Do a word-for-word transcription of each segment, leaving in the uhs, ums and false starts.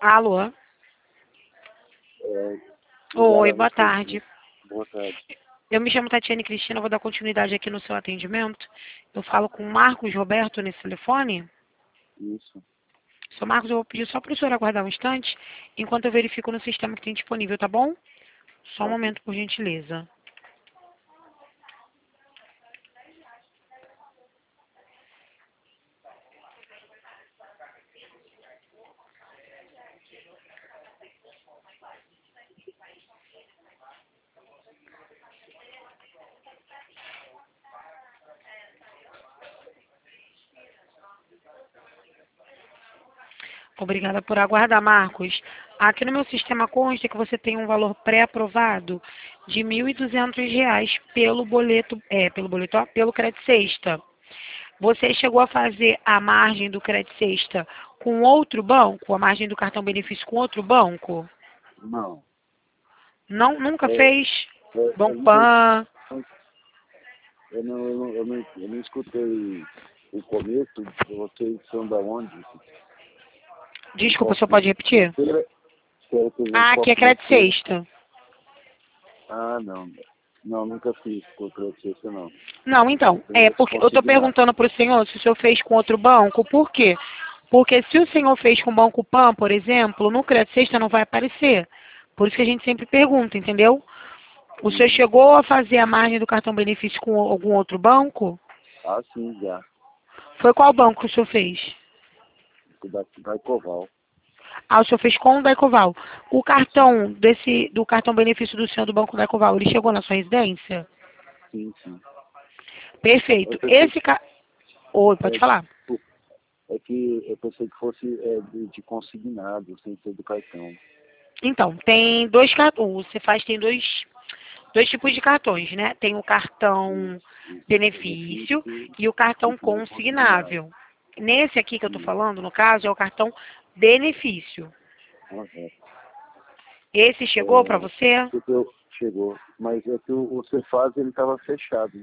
Alô? É, ligaram Oi, a boa respeito tarde. disso. Boa tarde. Eu me chamo Tatiane Cristina, vou dar continuidade aqui no seu atendimento. Eu falo com o Marcos Roberto nesse telefone. Isso. Seu Marcos, eu vou pedir só para o senhor aguardar um instante, enquanto eu verifico no sistema que tem disponível, tá bom? Só um Tá bom. momento, por gentileza. Obrigada por aguardar, Marcos. Aqui no meu sistema consta que você tem um valor pré-aprovado de mil e duzentos reais pelo boleto, é, pelo boleto, ó, pelo Crédito Sexta. Você chegou a fazer a margem do Crédito Sexta com outro banco? A margem do cartão benefício com outro banco? Não. Não, nunca É, fez? é, eu, Banco não, Pan? eu, não, eu, não, eu, não, eu não escutei o começo. Vocês são da onde? Desculpa, Qual só pode repetir? financeira? Quero dizer, Ah, qual aqui é Crédito financeira? Sexta. Ah, não. Não, nunca fiz com o não. Não, então, é Eu porque eu estou consegui nada. perguntando para o senhor se o senhor fez com outro banco, por quê? Porque se o senhor fez com o Banco Pan, por exemplo, no Crédito Sexta não vai aparecer. Por isso que a gente sempre pergunta, entendeu? O senhor Uhum. chegou a fazer a margem do cartão benefício com algum outro banco? Ah, sim, já. Foi qual banco que o senhor fez? Da, da Coval. Ah, o senhor fez com o Daicoval. O cartão desse, do cartão benefício do senhor do Banco Daicoval, ele chegou na sua residência? Sim, sim. Eu Perfeito. pensei, Esse ca... Oi, pode é, falar. é que eu pensei que fosse é, de, de consignado, sem ser do cartão. Então, tem dois cartões. Você faz, tem dois, dois tipos de cartões, né? Tem o cartão Isso, isso. benefício Benefício e o cartão e o consignado. consignável. Nesse aqui que eu estou Isso, falando, no caso, é o cartão benefício. correto. Esse chegou para É, você? porque eu, chegou, mas é que o, o Cefaz ele estava fechado.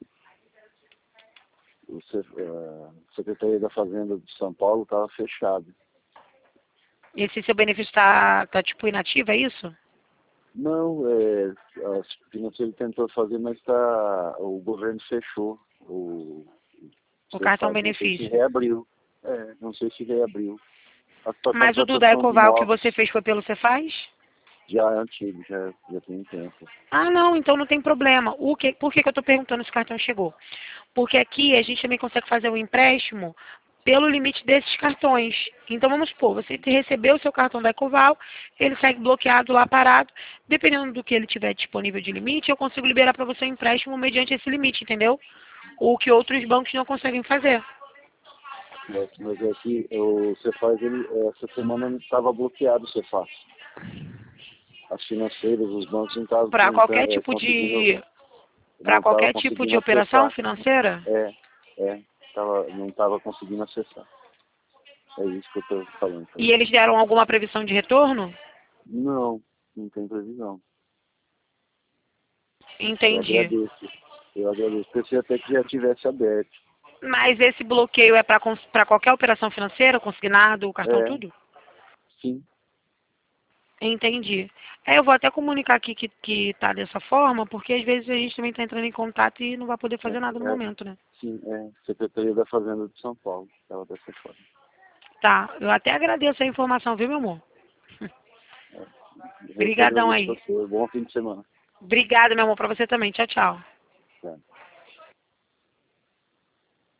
O Cef, é, a Secretaria da Fazenda de São Paulo estava fechado. Esse seu benefício está, tá, tipo, inativo, é isso? Não, é, a financeira tentou fazer, mas tá, o governo fechou. O, O cartão Cefaz, não sei se benefício. reabriu. É, não sei se reabriu. A situação Mas o para do produção de Daicoval que imóveis você fez foi pelo Cefaz? já é antigo, já, já tem tempo. Ah, não, então não tem problema. O que, por que, que eu estou perguntando se o cartão chegou? Porque aqui a gente também consegue fazer o empréstimo pelo limite desses cartões. Então vamos supor, você recebeu o seu cartão da Ecoval, ele segue bloqueado lá parado. Dependendo do que ele tiver disponível de limite, eu consigo liberar para você o empréstimo mediante esse limite, entendeu? O que outros bancos não conseguem fazer. Mas, mas é que o Cefaz, ele, essa semana não estava bloqueado o Cefaz. As financeiras, os bancos não estavam Para qualquer é, tipo conseguindo, de para não estavam qualquer tipo de conseguindo operação acessar. financeira? É, é, tava, não estava conseguindo acessar. É isso que eu estou falando para E você. eles deram alguma previsão de retorno? Não, não tem previsão. Eu Entendi. agradeço. Eu agradeço. Pensei até que já tivesse aberto. Mas esse bloqueio é para qualquer operação financeira, consignado, o cartão, É, tudo? sim. Entendi. É, eu vou até comunicar aqui que, que tá dessa forma, porque às vezes a gente também está entrando em contato e não vai poder É, fazer nada no é, momento, né? sim, é. Secretaria da Fazenda de São Paulo. Estava dessa forma. Tá, eu até agradeço a informação, viu, meu amor? É. Eu que Obrigadão agradeço a aí. você. Bom fim de semana. Obrigada, meu amor, pra você também. Tchau, tchau.